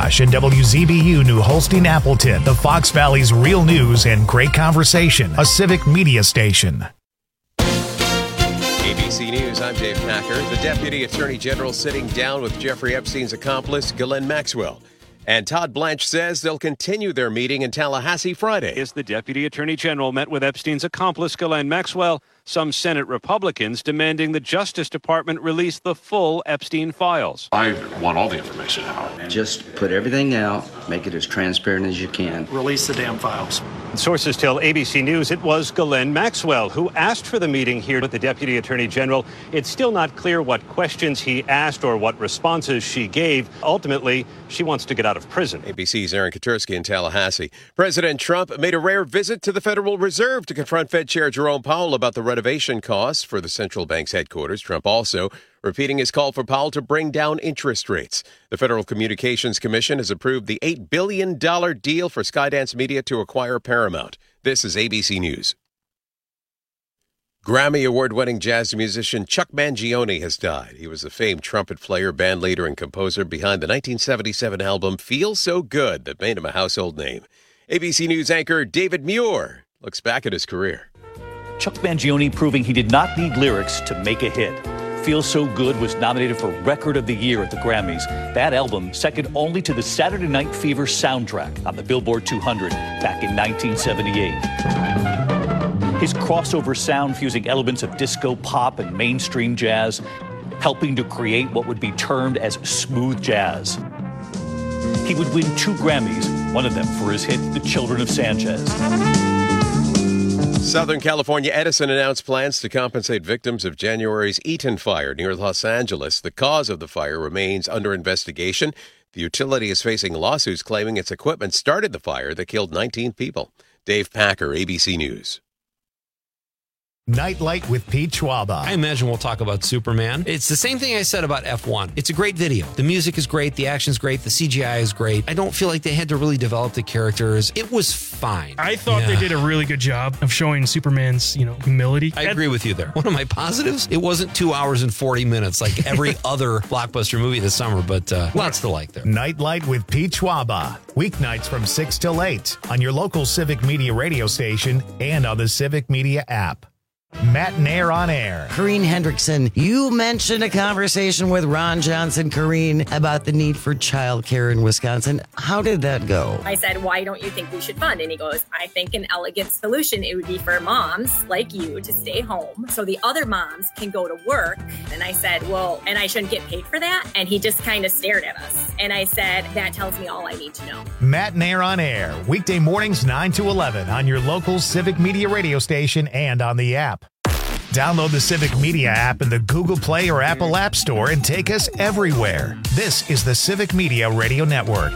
Josh and WZBU New Holstein Appleton, the Fox Valley's real news and great conversation, a civic media station. ABC News, I'm Dave Packer. The Deputy Attorney General sitting down with Jeffrey Epstein's accomplice, Ghislaine Maxwell. And Todd Blanche says they'll continue their meeting in Tallahassee Friday. As the Deputy Attorney General met with Epstein's accomplice, Ghislaine Maxwell, some Senate Republicans demanding the Justice Department release the full Epstein files. I want all the information out. Just put everything out, make it as transparent as you can. Release the damn files. Sources tell ABC News it was Ghislaine Maxwell who asked for the meeting here with the Deputy Attorney General. It's still not clear what questions he asked or what responses she gave. Ultimately, she wants to get out of prison. ABC's Aaron Katursky in Tallahassee. President Trump made a rare visit to the Federal Reserve to confront Fed Chair Jerome Powell about the renovation costs for the central bank's headquarters. Trump also repeating his call for Powell to bring down interest rates. The Federal Communications Commission has approved the $8 billion deal for Skydance Media to acquire Paramount. This is ABC News. Grammy Award-winning jazz musician Chuck Mangione has died. He was the famed trumpet player, band leader, and composer behind the 1977 album Feel So Good that made him a household name. ABC News anchor David Muir looks back at his career. Chuck Mangione proving he did not need lyrics to make a hit. Feel So Good was nominated for Record of the Year at the Grammys. That album, second only to the Saturday Night Fever soundtrack on the Billboard 200 back in 1978. His crossover sound fusing elements of disco, pop, and mainstream jazz, helping to create what would be termed as smooth jazz. He would win 2 Grammys, one of them for his hit The Children of Sanchez. Southern California Edison announced plans to compensate victims of January's Eaton fire near Los Angeles. The cause of the fire remains under investigation. The utility is facing lawsuits claiming its equipment started the fire that killed 19 people. Dave Packer, ABC News. Nightlight with Pete Schwaba. I imagine we'll talk about Superman. It's the same thing I said about F1. It's a great video. The music is great. The action's great. The CGI is great. I don't feel like they had to really develop the characters. It was fine. I thought they did a really good job of showing Superman's, humility. I agree with you there. One of my positives, it wasn't 2 hours and 40 minutes like every other blockbuster movie this summer, but lots to like there. Nightlight with Pete Schwaba. Weeknights from 6 till 8 on your local Civic Media radio station and on the Civic Media app. Matt Nair on air. Corrine Hendrickson, you mentioned a conversation with Ron Johnson, Corrine, about the need for childcare in Wisconsin. How did that go? I said, why don't you think we should fund? And he goes, I think an elegant solution, it would be for moms like you to stay home so the other moms can go to work. And I said, well, and I shouldn't get paid for that? And he just kind of stared at us. And I said, that tells me all I need to know. Matt Nair on air, weekday mornings 9 to 11 on your local Civic Media radio station and on the app. Download the Civic Media app in the Google Play or Apple App Store and take us everywhere. This is the Civic Media Radio Network.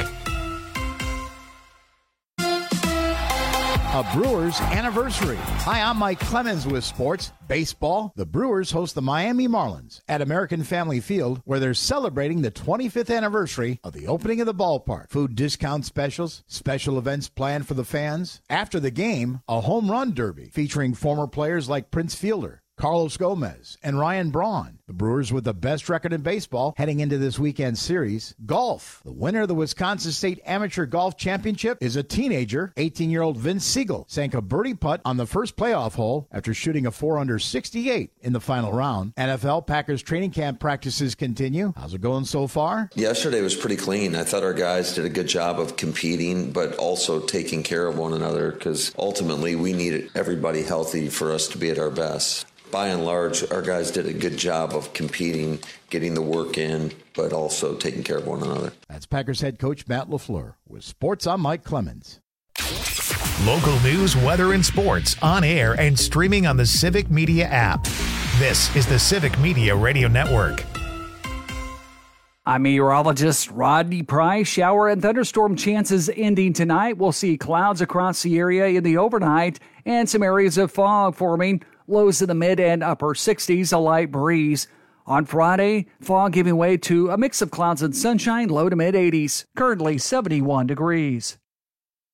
A Brewers anniversary. Hi, I'm Mike Clemens with sports. Baseball. The Brewers host the Miami Marlins at American Family Field, where they're celebrating the 25th anniversary of the opening of the ballpark. Food discount specials, special events planned for the fans. After the game, a home run derby featuring former players like Prince Fielder, Carlos Gomez, and Ryan Braun. The Brewers with the best record in baseball heading into this weekend series. Golf. The winner of the Wisconsin State Amateur Golf Championship is a teenager. 18-year-old Vince Siegel sank a birdie putt on the first playoff hole after shooting a 4-under-68 in the final round. NFL Packers training camp practices continue. How's it going so far? Yesterday was pretty clean. I thought our guys did a good job of competing, but also taking care of one another, because ultimately we need everybody healthy for us to be at our best. By and large, our guys did a good job of competing, getting the work in, but also taking care of one another. That's Packers head coach Matt LaFleur. With sports, I'm Mike Clemens. Local news, weather, and sports on air and streaming on the Civic Media app. This is the Civic Media Radio Network. I'm meteorologist Rodney Price. Shower and thunderstorm chances ending tonight. We'll see clouds across the area in the overnight and some areas of fog forming. Lows in the mid and upper 60s, a light breeze. On Friday, fog giving way to a mix of clouds and sunshine, low to mid 80s. Currently 71 degrees.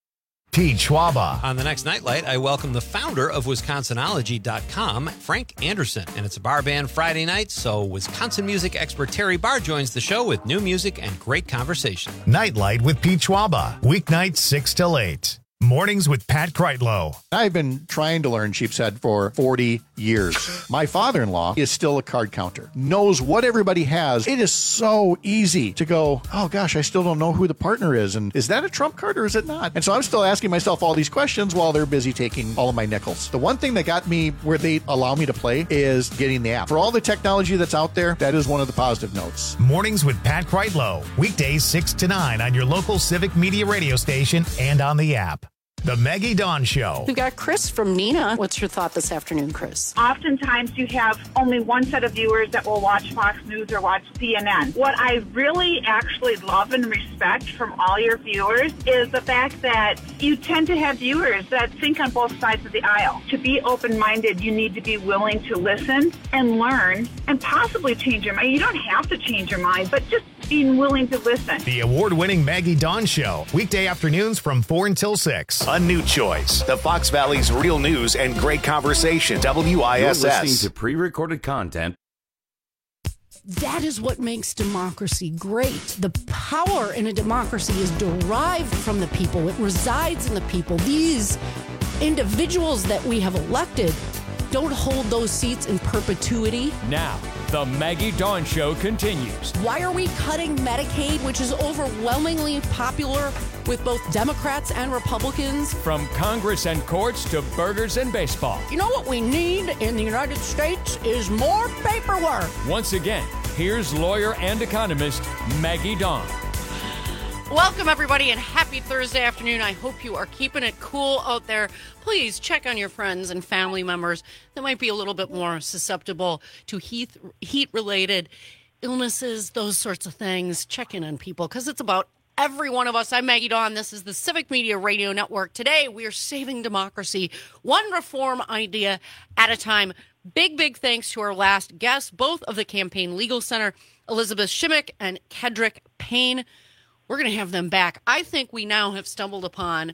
Pete Schwaba. On the next Nightlight, I welcome the founder of Wisconsinology.com, Frank Anderson. And it's a bar band Friday night, so Wisconsin music expert Terry Barr joins the show with new music and great conversation. Nightlight with Pete Schwaba. Weeknights 6 till 8. Mornings with Pat Kreitlow. I've been trying to learn sheep's head for 40 years. My father-in-law is still a card counter, knows what everybody has. It is so easy to go, oh gosh, I still don't know who the partner is. And is that a trump card or is it not? And so I'm still asking myself all these questions while they're busy taking all of my nickels. The one thing that got me where they allow me to play is getting the app. For all the technology that's out there, that is one of the positive notes. Mornings with Pat Kreitlow. Weekdays 6 to 9 on your local Civic Media radio station and on the app. The Maggie Dawn Show. We've got Chris from Neenah. What's your thought this afternoon, Chris? Oftentimes you have only one set of viewers that will watch Fox News or watch CNN. What I really actually love and respect from all your viewers is the fact that you tend to have viewers that think on both sides of the aisle. To be open-minded, you need to be willing to listen and learn and possibly change your mind. You don't have to change your mind, but just being willing to listen. The award-winning Maggie Dawn Show. Weekday afternoons from 4 until 6. A new choice. The Fox Valley's real news and great conversation. WISS. You're listening to pre-recorded content. That is what makes democracy great. The power in a democracy is derived from the people. It resides in the people. These individuals that we have elected don't hold those seats in perpetuity. Now, the Maggie Dawn Show continues. Why are we cutting Medicaid, which is overwhelmingly popular with both Democrats and Republicans? From Congress and courts to burgers and baseball. You know what we need in the United States is more paperwork. Once again, here's lawyer and economist Maggie Dawn. Welcome, everybody, and happy Thursday afternoon. I hope you are keeping it cool out there. Please check on your friends and family members that might be a little bit more susceptible to heat-related illnesses, those sorts of things. Check in on people because it's about every one of us. I'm Maggie Dawn. This is the Civic Media Radio Network. Today, we are saving democracy, one reform idea at a time. Big thanks to our last guests, both of the Campaign Legal Center, Elizabeth Shimmick and Kedrick Payne. We're going to have them back. I think we now have stumbled upon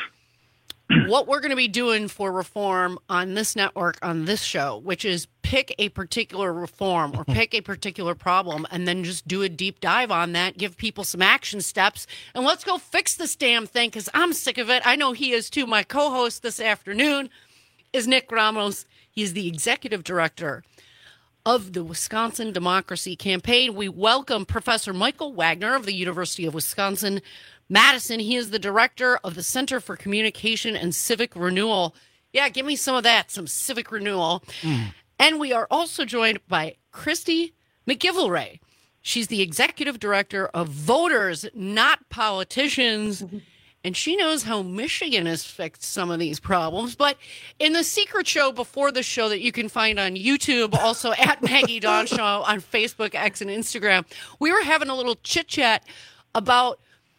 what we're going to be doing for reform on this network, on this show, which is pick a particular reform or pick a particular problem and then just do a deep dive on that, give people some action steps, and let's go fix this damn thing because I'm sick of it. I know he is too. My co-host this afternoon is Nick Ramos. He's the executive director of the Wisconsin Democracy Campaign. We welcome Professor Michael Wagner of the University of Wisconsin-Madison. He is the director of the Center for Communication and Civic Renewal. Yeah, give me some of that, some civic renewal. And we are also joined by Christy McGillivray. She's the executive director of Voters, Not Politicians. And she knows how Michigan has fixed some of these problems. But in the secret show before the show that you can find on YouTube, also at Maggie Dawn Show on Facebook, X, and Instagram, we were having a little chit-chat about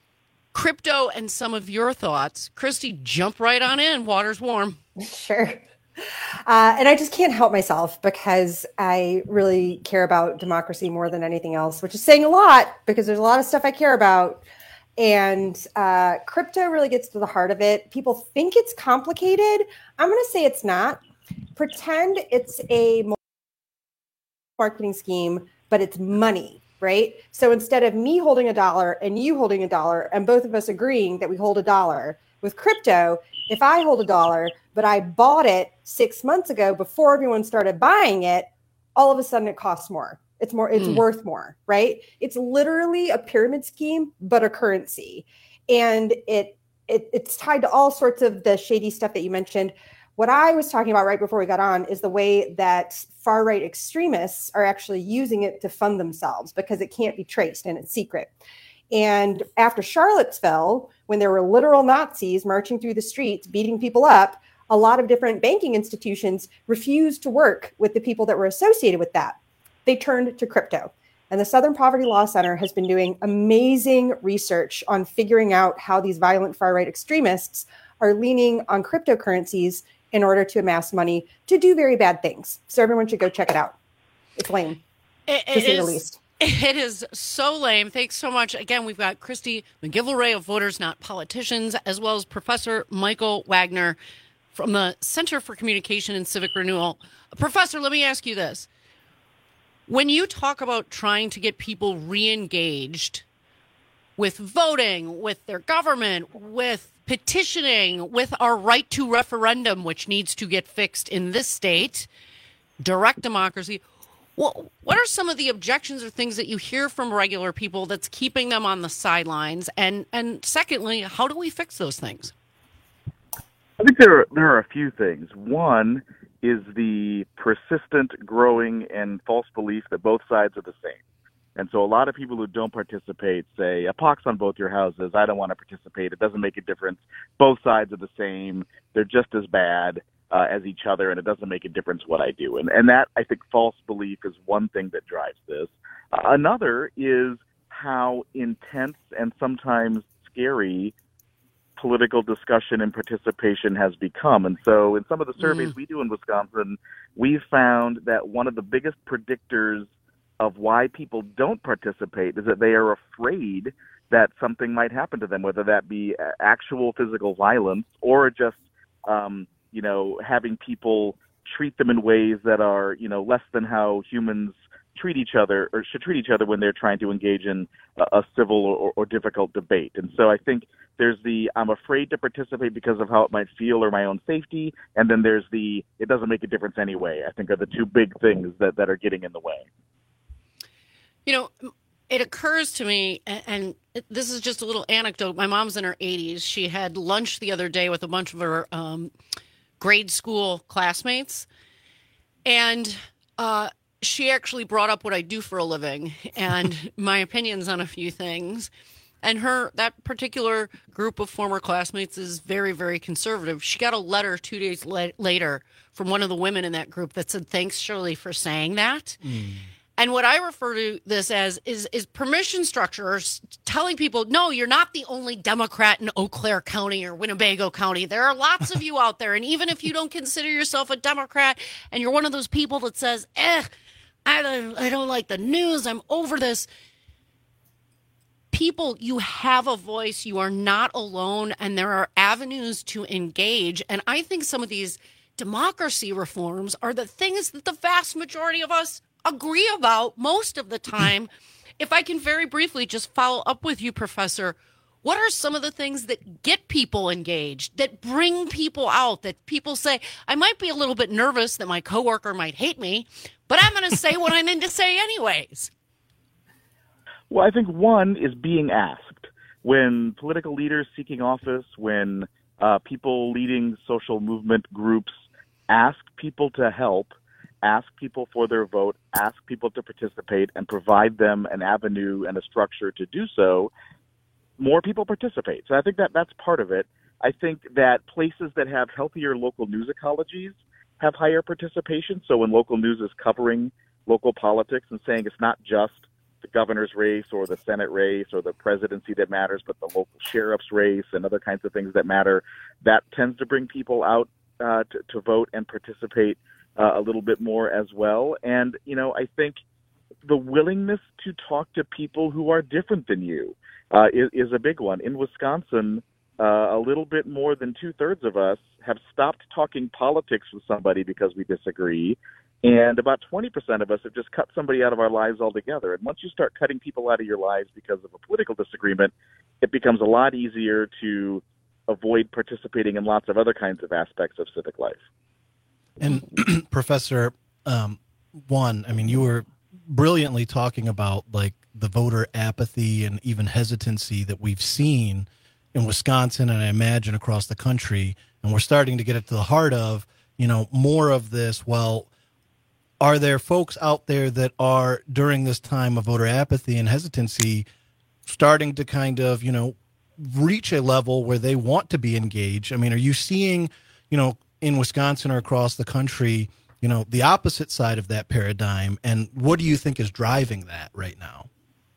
crypto and some of your thoughts. Christy, jump right on in. Water's warm. Sure. And I just can't help myself because I really care about democracy more than anything else, which is saying a lot because there's a lot of stuff I care about. And crypto really gets to the heart of it. People think it's complicated. I'm going to say it's not. Pretend it's a marketing scheme, but it's money, right? So instead of me holding $1 and you holding $1 and both of us agreeing that we hold $1, with crypto, if I hold $1, but I bought it 6 months ago before everyone started buying it, all of a sudden it costs more. It's worth more, right? It's literally a pyramid scheme, but a currency. And it's tied to all sorts of the shady stuff that you mentioned. What I was talking about right before we got on is the way that far-right extremists are actually using it to fund themselves because it can't be traced and it's secret. And after Charlottesville, when there were literal Nazis marching through the streets, beating people up, a lot of different banking institutions refused to work with the people that were associated with that. They turned to crypto. And the Southern Poverty Law Center has been doing amazing research on figuring out how these violent far-right extremists are leaning on cryptocurrencies in order to amass money to do very bad things. So everyone should go check it out. It's lame, to say the least. It is so lame. Thanks so much. Again, we've got Christy McGillivray of Voters Not Politicians, as well as Professor Michael Wagner from the Center for Communication and Civic Renewal. Professor, let me ask you this. When you talk about trying to get people re-engaged with voting, with their government, with petitioning, with our right to referendum, which needs to get fixed in this state, direct democracy, what are some of the objections or things that you hear from regular people that's keeping them on the sidelines? And secondly, how do we fix those things? I think there are a few things. One is the persistent, growing, and false belief that both sides are the same. And so a lot of people who don't participate say, a pox on both your houses, I don't want to participate, it doesn't make a difference, both sides are the same, they're just as bad as each other, and it doesn't make a difference what I do. And that, I think, false belief is one thing that drives this. Another is how intense and sometimes scary political discussion and participation has become. And so in some of the surveys we do in Wisconsin, we've found that one of the biggest predictors of why people don't participate is that they are afraid that something might happen to them, whether that be actual physical violence or just, having people treat them in ways that are, less than how humans treat each other or should treat each other when they're trying to engage in a civil or difficult debate. And so I think there's I'm afraid to participate because of how it might feel or my own safety. And then there's it doesn't make a difference anyway, I think are the two big things that are getting in the way. It occurs to me, and this is just a little anecdote. My mom's in her 80s. She had lunch the other day with a bunch of her grade school classmates. And she actually brought up what I do for a living and my opinions on a few things. And that particular group of former classmates is very, very conservative. She got a letter 2 days later from one of the women in that group that said, "Thanks, Shirley, for saying that." And what I refer to this as is permission structures telling people, no, you're not the only Democrat in Eau Claire County or Winnebago County. There are lots of you out there. And even if you don't consider yourself a Democrat and you're one of those people that says, I don't like the news, I'm over this. People, you have a voice. You are not alone. And there are avenues to engage. And I think some of these democracy reforms are the things that the vast majority of us agree about most of the time. If I can very briefly just follow up with you, Professor, what are some of the things that get people engaged, that bring people out, that people say, I might be a little bit nervous that my coworker might hate me, but I'm going to say what I need to say anyways? Well, I think one is being asked. When political leaders seeking office, when people leading social movement groups ask people to help, ask people for their vote, ask people to participate, and provide them an avenue and a structure to do so, more people participate. So I think that's part of it. I think that places that have healthier local news ecologies have higher participation. So when local news is covering local politics and saying it's not just the governor's race or the Senate race or the presidency that matters, but the local sheriff's race and other kinds of things that matter, that tends to bring people out to vote and participate a little bit more as well. And, I think the willingness to talk to people who are different than you is a big one. In Wisconsin, a little bit more than 2/3 of us have stopped talking politics with somebody because we disagree. And about 20% of us have just cut somebody out of our lives altogether. And once you start cutting people out of your lives because of a political disagreement, it becomes a lot easier to avoid participating in lots of other kinds of aspects of civic life. And Professor, you were brilliantly talking about like the voter apathy and even hesitancy that we've seen in Wisconsin and I imagine across the country. And we're starting to get it to the heart of, more of this. Well, are there folks out there that are during this time of voter apathy and hesitancy starting to kind of, reach a level where they want to be engaged? I mean, are you seeing, in Wisconsin or across the country, the opposite side of that paradigm? And what do you think is driving that right now?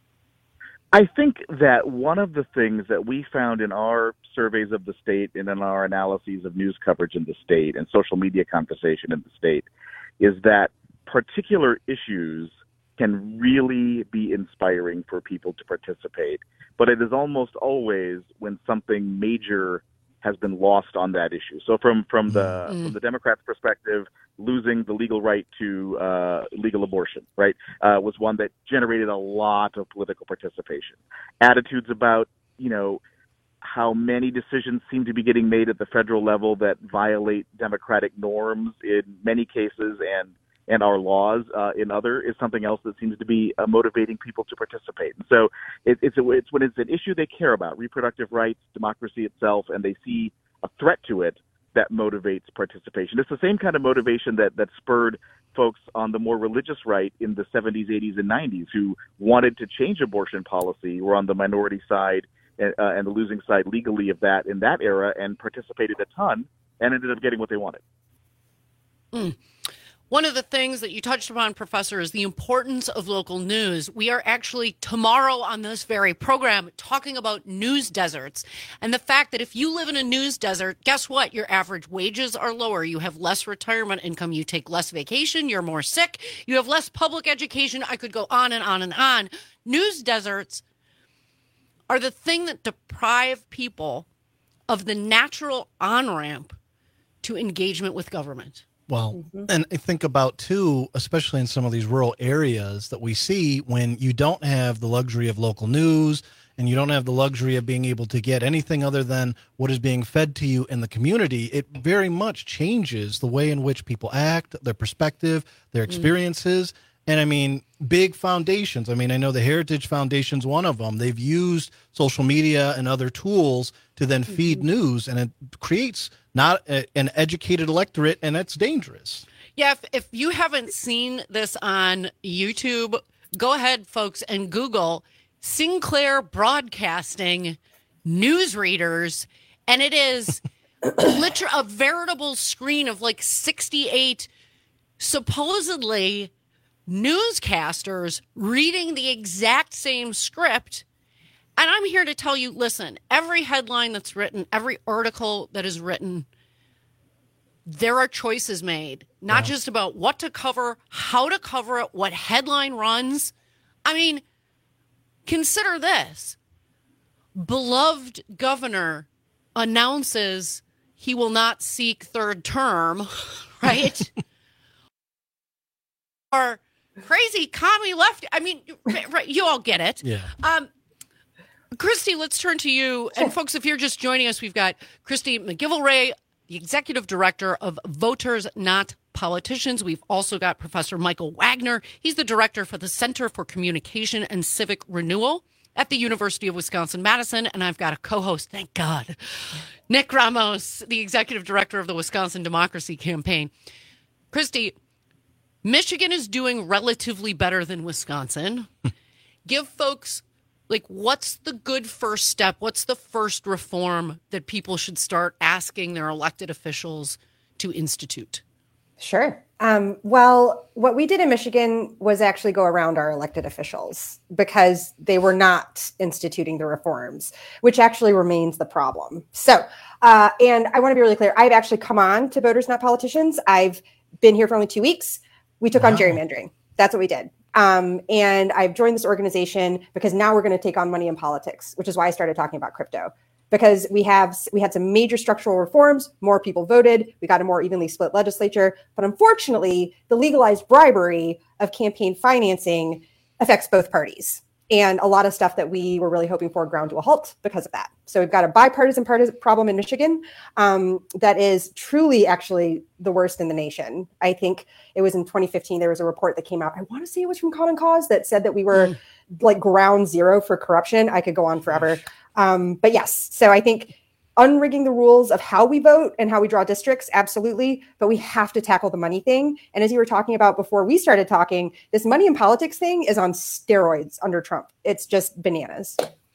I think that one of the things that we found in our surveys of the state and in our analyses of news coverage in the state and social media conversation in the state is that particular issues can really be inspiring for people to participate. But it is almost always when something major has been lost on that issue. So from the Democrats' perspective, losing the legal right to legal abortion, right, was one that generated a lot of political participation. Attitudes about, how many decisions seem to be getting made at the federal level that violate democratic norms in many cases and our laws in other is something else that seems to be motivating people to participate. And so it's when it's an issue they care about, reproductive rights, democracy itself, and they see a threat to it that motivates participation. It's the same kind of motivation that spurred folks on the more religious right in the 70s, 80s, and 90s who wanted to change abortion policy, were on the minority side and the losing side legally of that in that era, and participated a ton and ended up getting what they wanted. One of the things that you touched upon, Professor, is the importance of local news. We are actually tomorrow on this very program talking about news deserts and the fact that if you live in a news desert, guess what? Your average wages are lower. You have less retirement income. You take less vacation. You're more sick. You have less public education. I could go on and on and on. News deserts are the thing that deprive people of the natural on-ramp to engagement with government. Well, and I think about, too, especially in some of these rural areas that we see when you don't have the luxury of local news and you don't have the luxury of being able to get anything other than what is being fed to you in the community, it very much changes the way in which people act, their perspective, their experiences. And I mean, big foundations. I mean, I know the Heritage Foundation's one of them. They've used social media and other tools to then feed news, and it creates not an educated electorate, and that's dangerous. Yeah, if you haven't seen this on YouTube, go ahead, folks, and Google Sinclair Broadcasting newsreaders, and it is literally a veritable screen of like 68 supposedly newscasters reading the exact same script. And I'm here to tell you, listen, every headline that's written, every article that is written, there are choices made, not just about what to cover, how to cover it, what headline runs. I mean, consider this. Beloved governor announces he will not seek third term, right? Or crazy commie left. I mean, you all get it. Yeah. Christy, let's turn to you. And folks, if you're just joining us, we've got Christy McGillivray, the executive director of Voters Not Politicians. We've also got Professor Michael Wagner. He's the director for the Center for Communication and Civic Renewal at the University of Wisconsin-Madison. And I've got a co-host, thank God, Nick Ramos, the executive director of the Wisconsin Democracy Campaign. Christy, Michigan is doing relatively better than Wisconsin. Give folks, what's the good first step? What's the first reform that people should start asking their elected officials to institute? Sure. Well, what we did in Michigan was actually go around our elected officials because they were not instituting the reforms, which actually remains the problem. So, and I want to be really clear. I've actually come on to Voters Not Politicians. I've been here for only 2 weeks. We took on gerrymandering. That's what we did. And I've joined this organization because now we're going to take on money in politics, which is why I started talking about crypto. Because we had some major structural reforms, more people voted, we got a more evenly split legislature. But unfortunately, the legalized bribery of campaign financing affects both parties. And a lot of stuff that we were really hoping for ground to a halt because of that. So we've got a bipartisan problem in Michigan that is truly actually the worst in the nation. I think it was in 2015, there was a report that came out. I want to say it was from Common Cause that said that we were ground zero for corruption. I could go on forever. But yes, so I think unrigging the rules of how we vote and how we draw districts, absolutely. But we have to tackle the money thing. And as you were talking about before we started talking, this money in politics thing is on steroids under Trump. It's just bananas.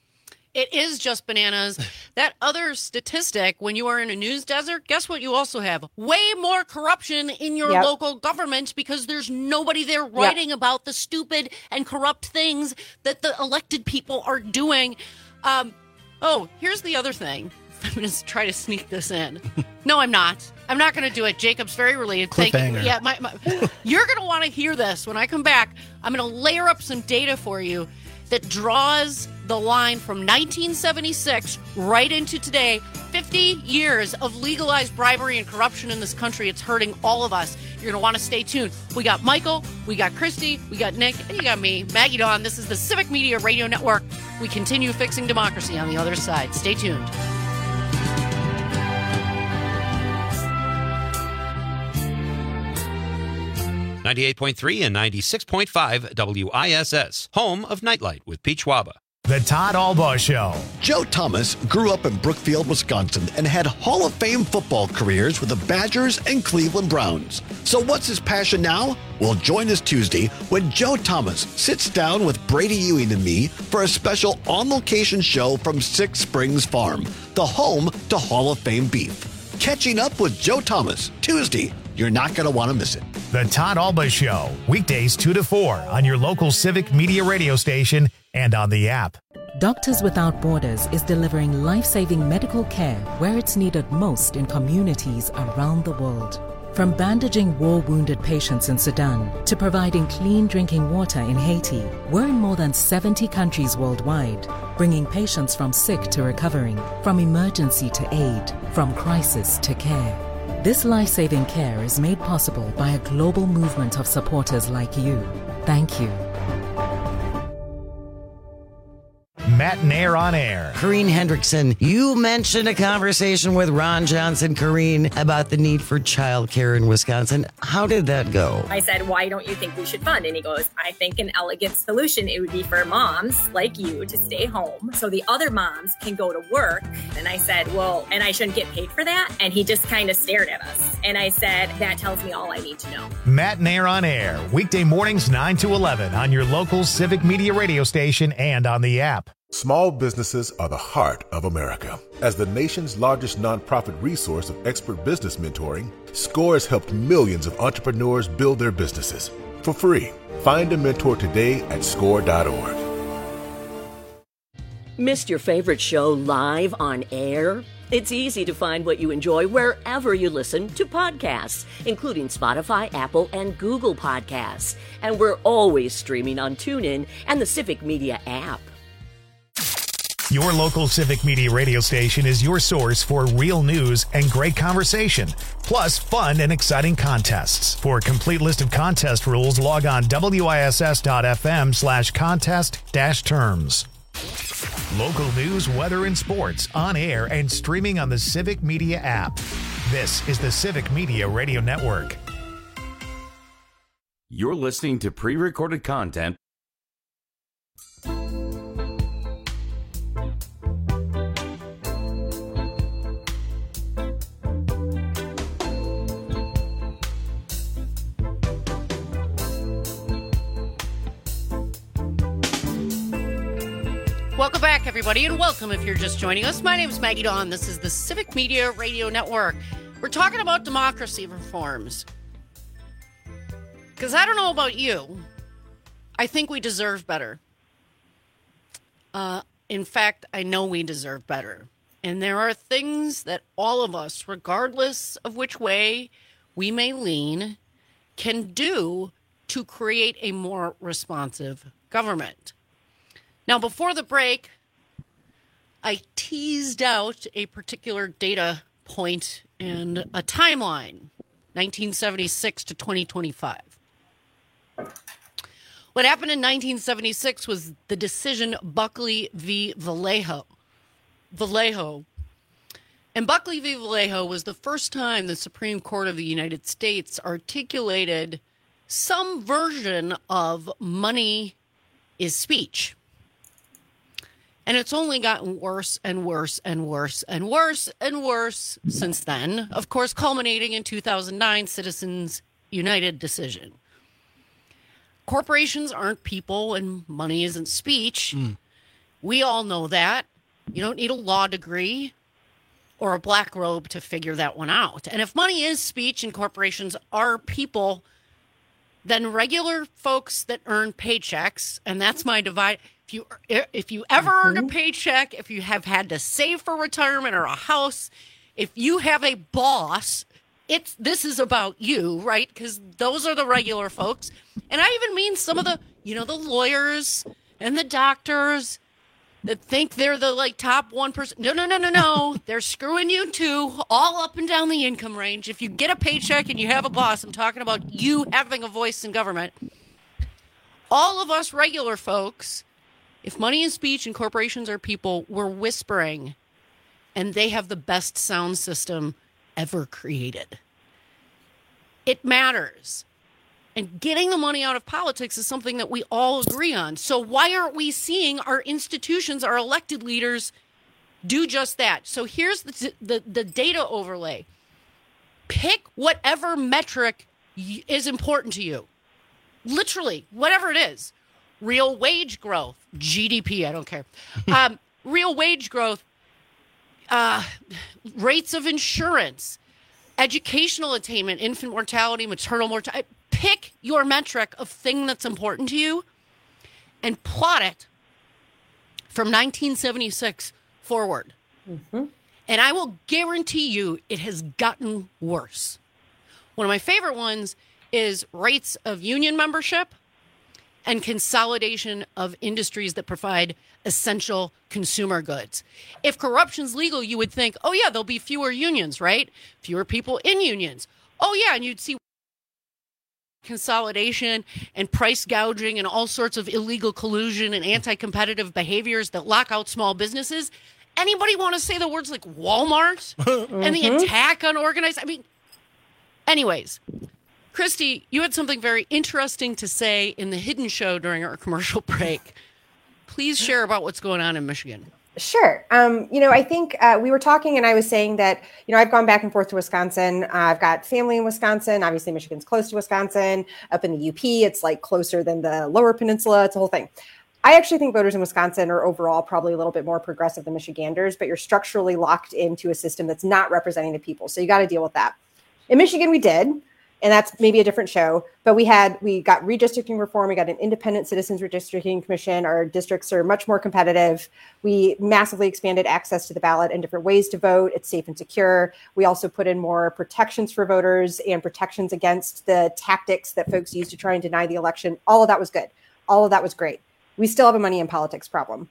It is just bananas. That other statistic, when you are in a news desert, guess what you also have? Way more corruption in your local government because there's nobody there writing about the stupid and corrupt things that the elected people are doing. Here's the other thing. I'm going to try to sneak this in. No, I'm not. I'm not going to do it. Jacob's very related. Thank you. Yeah, you're going to want to hear this when I come back. I'm going to layer up some data for you that draws the line from 1976 right into today. 50 years of legalized bribery and corruption in this country. It's hurting all of us. You're going to want to stay tuned. We got Michael, we got Christy, we got Nick, and you got me, Maggie Dawn. This is the Civic Media Radio Network. We continue fixing democracy on the other side. Stay tuned. .3 and 96.5 WISS, home of Nightlight with Pete Schwaba. The Todd Albaugh Show. Joe Thomas grew up in Brookfield, Wisconsin, and had Hall of Fame football careers with the Badgers and Cleveland Browns. So what's his passion now? Well, join us Tuesday when Joe Thomas sits down with Brady Ewing and me for a special on-location show from Six Springs Farm, the home to Hall of Fame beef. Catching up with Joe Thomas, Tuesday. You're not going to want to miss it. The Todd Albaugh Show, weekdays 2 to 4 on your local Civic Media radio station and on the app. Doctors Without Borders is delivering life-saving medical care where it's needed most in communities around the world. From bandaging war-wounded patients in Sudan to providing clean drinking water in Haiti, we're in more than 70 countries worldwide, bringing patients from sick to recovering, from emergency to aid, from crisis to care. This life-saving care is made possible by a global movement of supporters like you. Thank you. Matt Nair on air. Corrine Hendrickson, you mentioned a conversation with Ron Johnson, Corrine, about the need for childcare in Wisconsin. How did that go? I said, why don't you think we should fund? And he goes, I think an elegant solution, it would be for moms like you to stay home so the other moms can go to work. And I said, well, and I shouldn't get paid for that? And he just kind of stared at us. And I said, that tells me all I need to know. Matt Nair on air, weekday mornings 9 to 11 on your local Civic Media radio station and on the app. Small businesses are the heart of America. As the nation's largest nonprofit resource of expert business mentoring, SCORE has helped millions of entrepreneurs build their businesses for free. Find a mentor today at score.org. Missed your favorite show live on air? It's easy to find what you enjoy wherever you listen to podcasts, including Spotify, Apple, and Google Podcasts. And we're always streaming on TuneIn and the Civic Media app. Your local Civic Media radio station is your source for real news and great conversation, plus fun and exciting contests. For a complete list of contest rules, log on wiss.fm/contest-terms. Local news, weather, and sports on air and streaming on the Civic Media app. This is the Civic Media Radio Network. You're listening to pre-recorded content. Welcome back, everybody, and welcome if you're just joining us. My name is Maggie Dawn. This is the Civic Media Radio Network. We're talking about democracy reforms. Because I don't know about you, I think we deserve better. In fact, I know we deserve better. And there are things that all of us, regardless of which way we may lean, can do to create a more responsive government. Now, before the break, I teased out a particular data point and a timeline, 1976 to 2025. What happened in 1976 was the decision Buckley v. Vallejo. And Buckley v. Vallejo was the first time the Supreme Court of the United States articulated some version of money is speech. And it's only gotten worse and worse and worse and worse and worse since then, of course, culminating in 2009 Citizens United decision. Corporations aren't people and money isn't speech. We all know that. You don't need a law degree or a black robe to figure that one out. And if money is speech and corporations are people, then regular folks that earn paychecks, and that's my divide, If you ever earned a paycheck, if you have had to save for retirement or a house, if you have a boss, this is about you, right? Because those are the regular folks. And I even mean some of the, the lawyers and the doctors that think they're the top 1%. No. They're screwing you too, all up and down the income range. If you get a paycheck and you have a boss, I'm talking about you having a voice in government. All of us regular folks, if money and speech and corporations are people, we're whispering, and they have the best sound system ever created. It matters. And getting the money out of politics is something that we all agree on. So why aren't we seeing our institutions, our elected leaders, do just that? So here's the data overlay. Pick whatever metric is important to you. Literally, whatever it is. Real wage growth, GDP, I don't care. Real wage growth, rates of insurance, educational attainment, infant mortality, maternal mortality. Pick your metric of thing that's important to you and plot it from 1976 forward. Mm-hmm. And I will guarantee you it has gotten worse. One of my favorite ones is rates of union membership and consolidation of industries that provide essential consumer goods. If corruption's legal, you would think, oh, yeah, there'll be fewer unions, right? Fewer people in unions. Oh, yeah, and you'd see consolidation and price gouging and all sorts of illegal collusion and anti-competitive behaviors that lock out small businesses. Anybody want to say the words like Walmart and the attack on organized? Anyways, Christy, you had something very interesting to say in the Hidden Show during our commercial break. Please share about what's going on in Michigan. Sure. I think we were talking and I was saying that, I've gone back and forth to Wisconsin. I've got family in Wisconsin. Obviously, Michigan's close to Wisconsin. Up in the UP, it's closer than the Lower Peninsula. It's a whole thing. I actually think voters in Wisconsin are overall probably a little bit more progressive than Michiganders, but you're structurally locked into a system that's not representing the people. So you got to deal with that. In Michigan, we did. And that's maybe a different show, but we got redistricting reform. We got an independent citizens redistricting commission. Our districts are much more competitive. We massively expanded access to the ballot and different ways to vote. It's safe and secure. We also put in more protections for voters and protections against the tactics that folks use to try and deny the election. All of that was good. All of that was great. We still have a money in politics problem.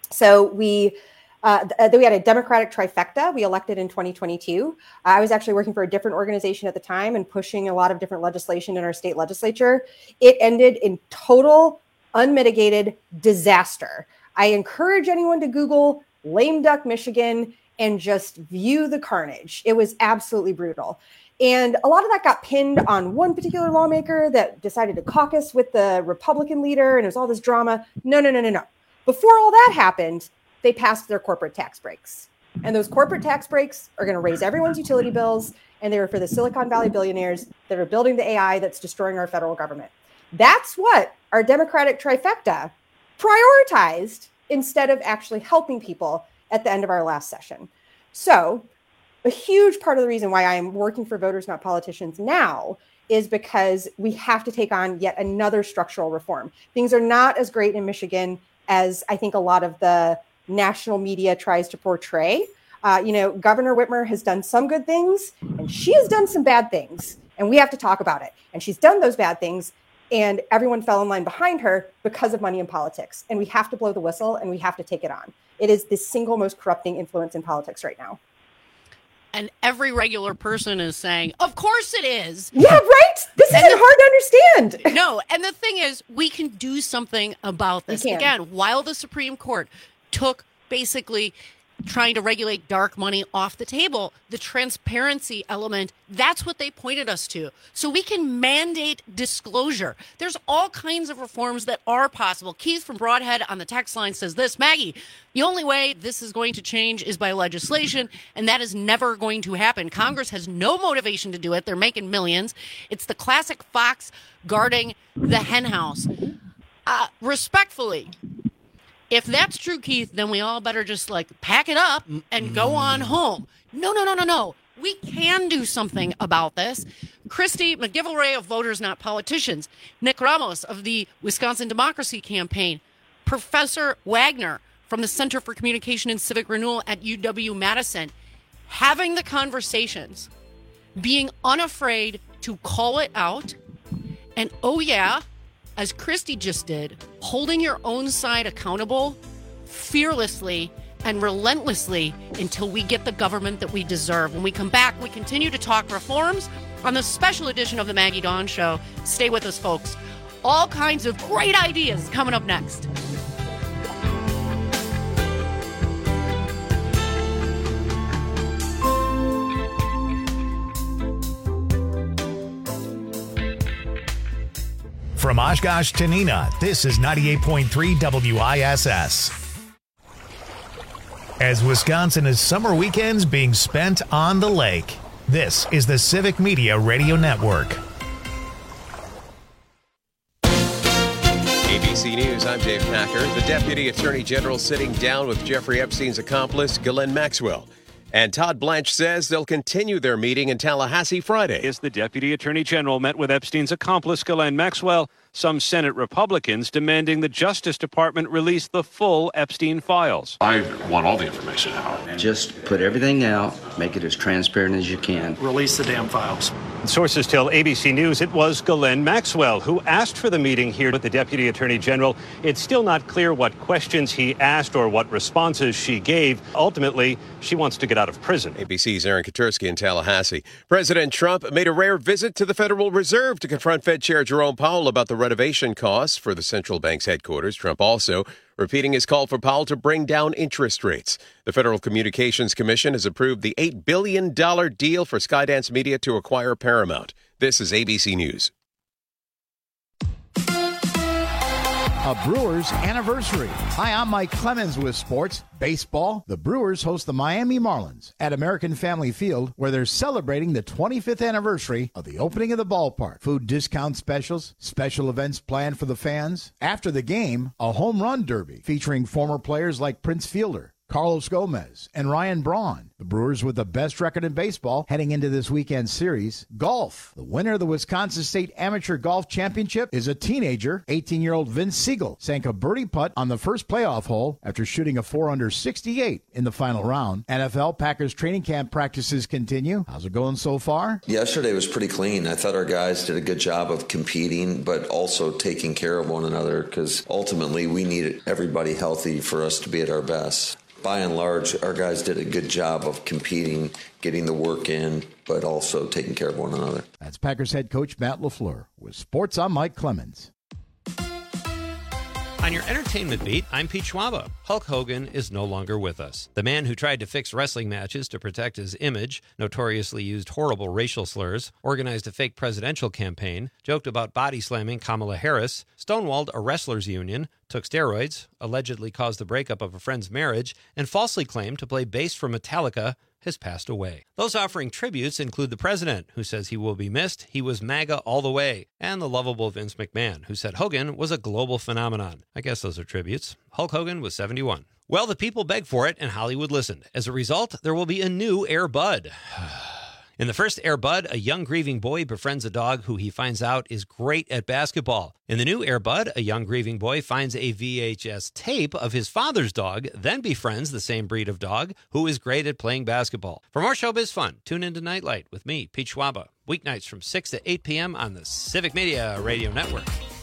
So we had a Democratic trifecta. We elected in 2022. I was actually working for a different organization at the time and pushing a lot of different legislation in our state legislature. It ended in total, unmitigated disaster. I encourage anyone to Google lame duck Michigan and just view the carnage. It was absolutely brutal. And a lot of that got pinned on one particular lawmaker that decided to caucus with the Republican leader, and it was all this drama. No. Before all that happened, they passed their corporate tax breaks. And those corporate tax breaks are going to raise everyone's utility bills. And they were for the Silicon Valley billionaires that are building the AI that's destroying our federal government. That's what our Democratic trifecta prioritized instead of actually helping people at the end of our last session. So a huge part of the reason why I'm working for Voters Not Politicians now is because we have to take on yet another structural reform. Things are not as great in Michigan as I think a lot of the national media tries to portray. Governor Whitmer has done some good things and she has done some bad things, and we have to talk about it. And she's done those bad things and everyone fell in line behind her because of money in politics. And we have to blow the whistle and we have to take it on. It is the single most corrupting influence in politics right now. And every regular person is saying, of course it is. Yeah, right? This isn't hard to understand. No. And the thing is, we can do something about this. Again, while the Supreme Court took basically trying to regulate dark money off the table, the transparency element, that's what they pointed us to. So we can mandate disclosure. There's all kinds of reforms that are possible. Keith from Broadhead on the text line says this, Maggie, the only way this is going to change is by legislation, and that is never going to happen. Congress has no motivation to do it. They're making millions. It's the classic fox guarding the henhouse. Respectfully, if that's true, Keith, then we all better just pack it up and go on home. No. We can do something about this. Christy McGill-Ray of Voters Not Politicians, Nick Ramos of the Wisconsin Democracy Campaign. Professor Wagner from the Center for Communication and Civic Renewal at UW-Madison, having the conversations, being unafraid to call it out, and oh yeah, as Christy just did, holding your own side accountable fearlessly and relentlessly until we get the government that we deserve. When we come back, we continue to talk reforms on the special edition of the Maggie Dawn Show. Stay with us, folks. All kinds of great ideas coming up next. From Oshkosh to Neenah, this is 98.3 WISS. As Wisconsin is summer weekends being spent on the lake, this is the Civic Media Radio Network. ABC News, I'm Dave Packer. The Deputy Attorney General sitting down with Jeffrey Epstein's accomplice, Ghislaine Maxwell. And Todd Blanche says they'll continue their meeting in Tallahassee Friday. As the Deputy Attorney General met with Epstein's accomplice, Ghislaine Maxwell, some Senate Republicans demanding the Justice Department release the full Epstein files. I want all the information out. Just put everything out, make it as transparent as you can. Release the damn files. Sources tell ABC News it was Ghislaine Maxwell who asked for the meeting here with the Deputy Attorney General. It's still not clear what questions he asked or what responses she gave. Ultimately, she wants to get out of prison. ABC's Aaron Katursky in Tallahassee. President Trump made a rare visit to the Federal Reserve to confront Fed Chair Jerome Powell about the renovation costs for the central bank's headquarters. Trump also repeating his call for Powell to bring down interest rates. The Federal Communications Commission has approved the $8 billion deal for Skydance Media to acquire Paramount. This is ABC News. A Brewers anniversary. Hi, I'm Mike Clemens with sports. Baseball. The Brewers host the Miami Marlins at American Family Field, where they're celebrating the 25th anniversary of the opening of the ballpark. Food discount specials, special events planned for the fans. After the game, a home run derby featuring former players like Prince Fielder, Carlos Gomez, and Ryan Braun. The Brewers with the best record in baseball heading into this weekend series. Golf. The winner of the Wisconsin State Amateur Golf Championship is a teenager. 18-year-old Vince Siegel sank a birdie putt on the first playoff hole after shooting a 4-under 68 in the final round. NFL Packers training camp practices continue. How's it going so far? Yesterday was pretty clean. I thought our guys did a good job of competing, but also taking care of one another, because ultimately we need everybody healthy for us to be at our best. By and large, our guys did a good job of competing, getting the work in, but also taking care of one another. That's Packers head coach Matt LaFleur. With sports, I'm Mike Clemens. On your entertainment beat, I'm Pete Schwaba. Hulk Hogan is no longer with us. The man who tried to fix wrestling matches to protect his image, notoriously used horrible racial slurs, organized a fake presidential campaign, joked about body slamming Kamala Harris, stonewalled a wrestlers' union, took steroids, allegedly caused the breakup of a friend's marriage, and falsely claimed to play bass for Metallica, has passed away. Those offering tributes include the president, who says he will be missed, he was MAGA all the way, and the lovable Vince McMahon, who said Hogan was a global phenomenon. I guess those are tributes. Hulk Hogan was 71. Well, the people begged for it, and Hollywood listened. As a result, there will be a new Air Bud. In the first Air Bud, a young grieving boy befriends a dog who he finds out is great at basketball. In the new Air Bud, a young grieving boy finds a VHS tape of his father's dog, then befriends the same breed of dog who is great at playing basketball. For more showbiz fun, tune into Nightlight with me, Pete Schwaba, weeknights from 6 to 8 p.m. on the Civic Media Radio Network.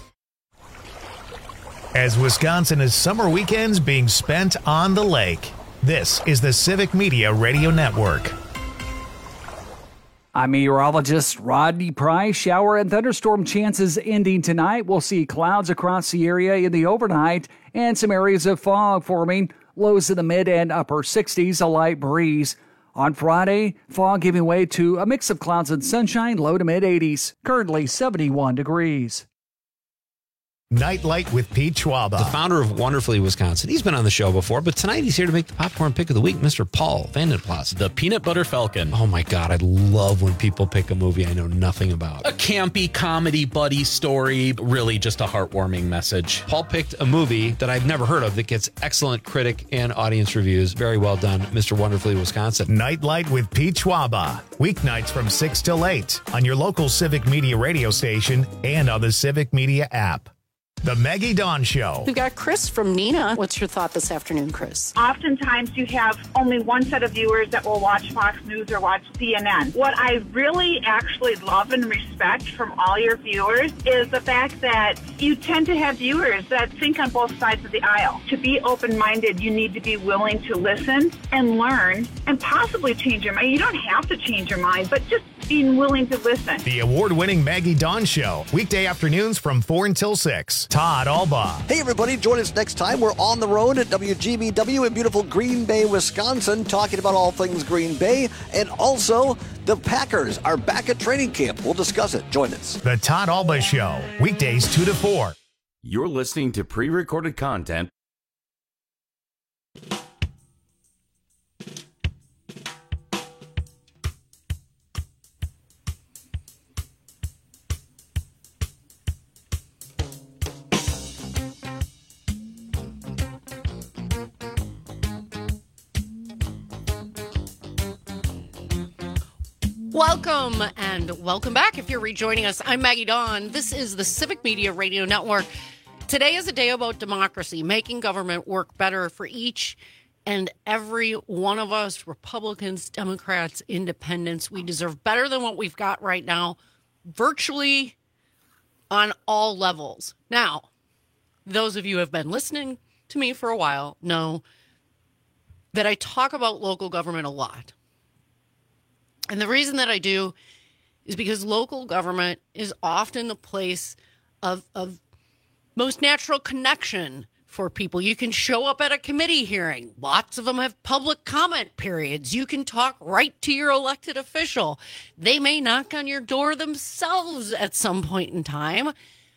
As Wisconsin is summer weekends being spent on the lake, this is the Civic Media Radio Network. I'm meteorologist Rodney Price. Shower and thunderstorm chances ending tonight. We'll see clouds across the area in the overnight and some areas of fog forming. Lows in the mid and upper 60s, a light breeze. On Friday, fog giving way to a mix of clouds and sunshine, low to mid 80s. Currently 71 degrees. Nightlight with Pete Schwaba, the founder of Wonderfully Wisconsin. He's been on the show before, but tonight he's here to make the popcorn pick of the week, Mr. Paul Vandenplas. The Peanut Butter Falcon. Oh my God, I love when people pick a movie I know nothing about. A campy comedy buddy story, really just a heartwarming message. Paul picked a movie that I've never heard of that gets excellent critic and audience reviews. Very well done, Mr. Wonderfully Wisconsin. Nightlight with Pete Schwaba, weeknights from 6 till 8 on your local Civic Media radio station and on the Civic Media app. The Maggie Dawn Show. We've got Chris from Neenah. What's your thought this afternoon, Chris? Oftentimes you have only one set of viewers that will watch Fox News or watch CNN. What I really actually love and respect from all your viewers is the fact that you tend to have viewers that think on both sides of the aisle. To be open-minded, you need to be willing to listen and learn and possibly change your mind. You don't have to change your mind, but just being willing to listen. The award-winning Maggie Dawn Show. Weekday afternoons from 4 until 6. Todd Alba. Hey, everybody. Join us next time. We're on the road at WGBW in beautiful Green Bay, Wisconsin, talking about all things Green Bay. And also, the Packers are back at training camp. We'll discuss it. Join us. The Todd Alba Show. Weekdays 2 to 4. You're listening to pre-recorded content. Welcome and welcome back. If you're rejoining us, I'm Maggie Dawn. This is the Civic Media Radio Network. Today is a day about democracy, making government work better for each and every one of us, Republicans, Democrats, Independents. We deserve better than what we've got right now, virtually on all levels. Now, those of you who have been listening to me for a while know that I talk about local government a lot. And the reason that I do is because local government is often the place of most natural connection for people. You can show up at a committee hearing. Lots of them have public comment periods. You can talk right to your elected official. They may knock on your door themselves at some point in time.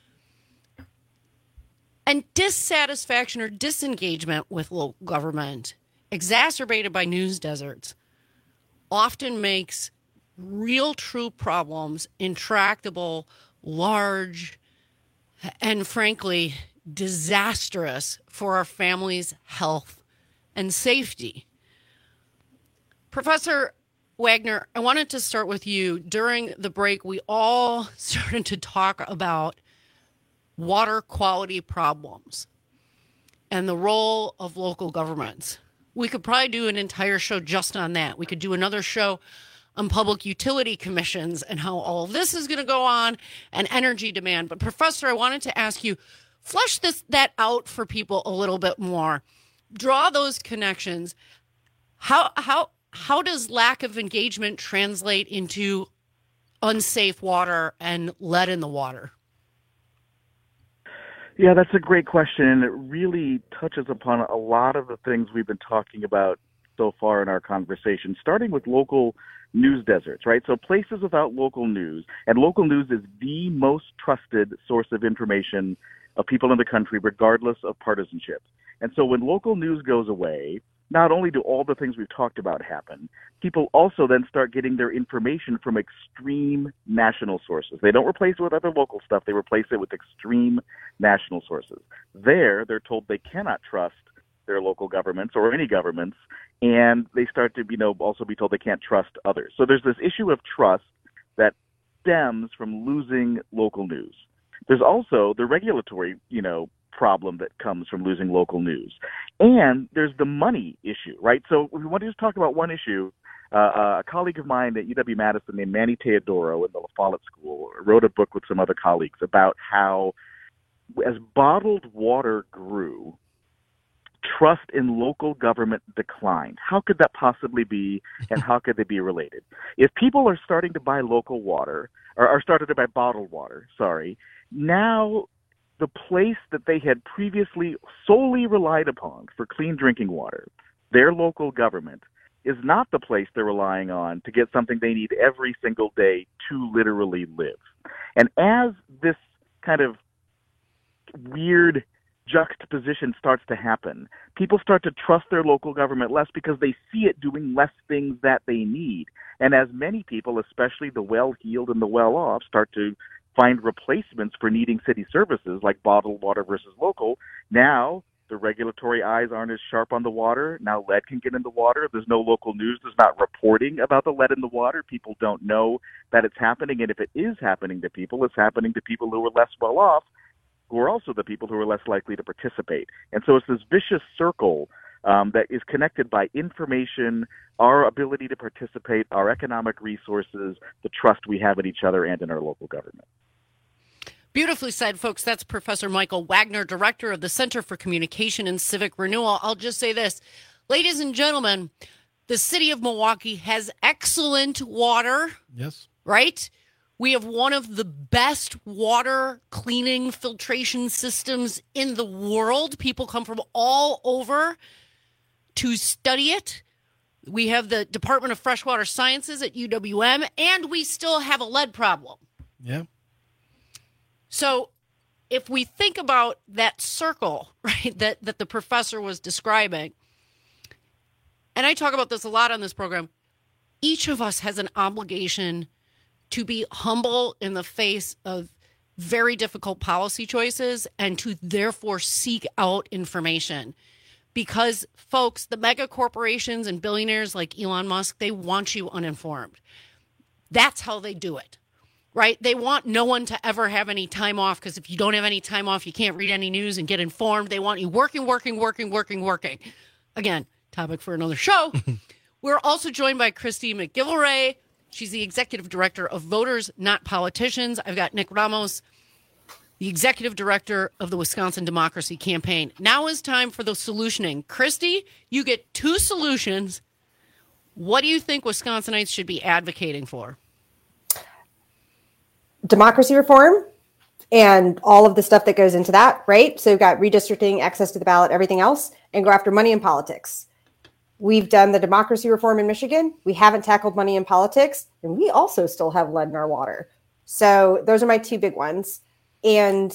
And dissatisfaction or disengagement with local government, exacerbated by news deserts, often makes real, true problems intractable, large, and frankly, disastrous for our families' health and safety. Professor Wagner, I wanted to start with you. During the break, we all started to talk about water quality problems and the role of local governments. We could probably do an entire show just on that. We could do another show on public utility commissions and how all of this is going to go on and energy demand. But Professor, I wanted to ask you, flesh that out for people a little bit more. Draw those connections. How does lack of engagement translate into unsafe water and lead in the water? Yeah, that's a great question, and it really touches upon a lot of the things we've been talking about so far in our conversation, starting with local news deserts, right? So places without local news, and local news is the most trusted source of information of people in the country, regardless of partisanship. And so when local news goes away, not only do all the things we've talked about happen, people also then start getting their information from extreme national sources. They don't replace it with other local stuff. They replace it with extreme national sources. There, they're told they cannot trust their local governments or any governments, and they start to, also be told they can't trust others. So there's this issue of trust that stems from losing local news. There's also the regulatory, problem that comes from losing local news. And there's the money issue, right? So if we want to just talk about one issue, a colleague of mine at UW-Madison named Manny Teodoro in the La Follette School wrote a book with some other colleagues about how as bottled water grew, trust in local government declined. How could that possibly be, and how could they be related? If people are starting to buy local water, or are starting to buy bottled water, now the place that they had previously solely relied upon for clean drinking water, their local government, is not the place they're relying on to get something they need every single day to literally live. And as this kind of weird juxtaposition starts to happen, people start to trust their local government less because they see it doing less things that they need. And as many people, especially the well-heeled and the well-off, start to find replacements for needing city services like bottled water versus local, now the regulatory eyes aren't as sharp on the water. Now lead can get in the water. There's no local news. There's not reporting about the lead in the water. People don't know that it's happening. And if it is happening to people, it's happening to people who are less well off. who are also the people who are less likely to participate. And so it's this vicious circle that is connected by information, our ability to participate, our economic resources, the trust we have in each other and in our local government. Beautifully said, folks. That's Professor Michael Wagner, director of the Center for Communication and Civic Renewal. I'll just say this, ladies and gentlemen, the city of Milwaukee has excellent water. Yes. Right? We have one of the best water cleaning filtration systems in the world. People come from all over to study it. We have the Department of Freshwater Sciences at UWM, and we still have a lead problem. Yeah. So if we think about that circle, right, that the professor was describing, and I talk about this a lot on this program, each of us has an obligation to be humble in the face of very difficult policy choices and to therefore seek out information. Because, folks, the mega corporations and billionaires like Elon Musk, they want you uninformed. That's how they do it, right? They want no one to ever have any time off, because if you don't have any time off, you can't read any news and get informed. They want you working. Again, topic for another show. We're also joined by Christy McGillivray. She's the executive director of Voters Not Politicians. I've got Nick Ramos, the executive director of the Wisconsin Democracy Campaign. Now is time for the solutioning. Christy, you get 2 solutions. What do you think Wisconsinites should be advocating for? Democracy reform and all of the stuff that goes into that, right? So you've got redistricting, access to the ballot, everything else, and go after money in politics. We've done the democracy reform in Michigan. We haven't tackled money in politics, and we also still have lead in our water. So those are my 2 big ones. And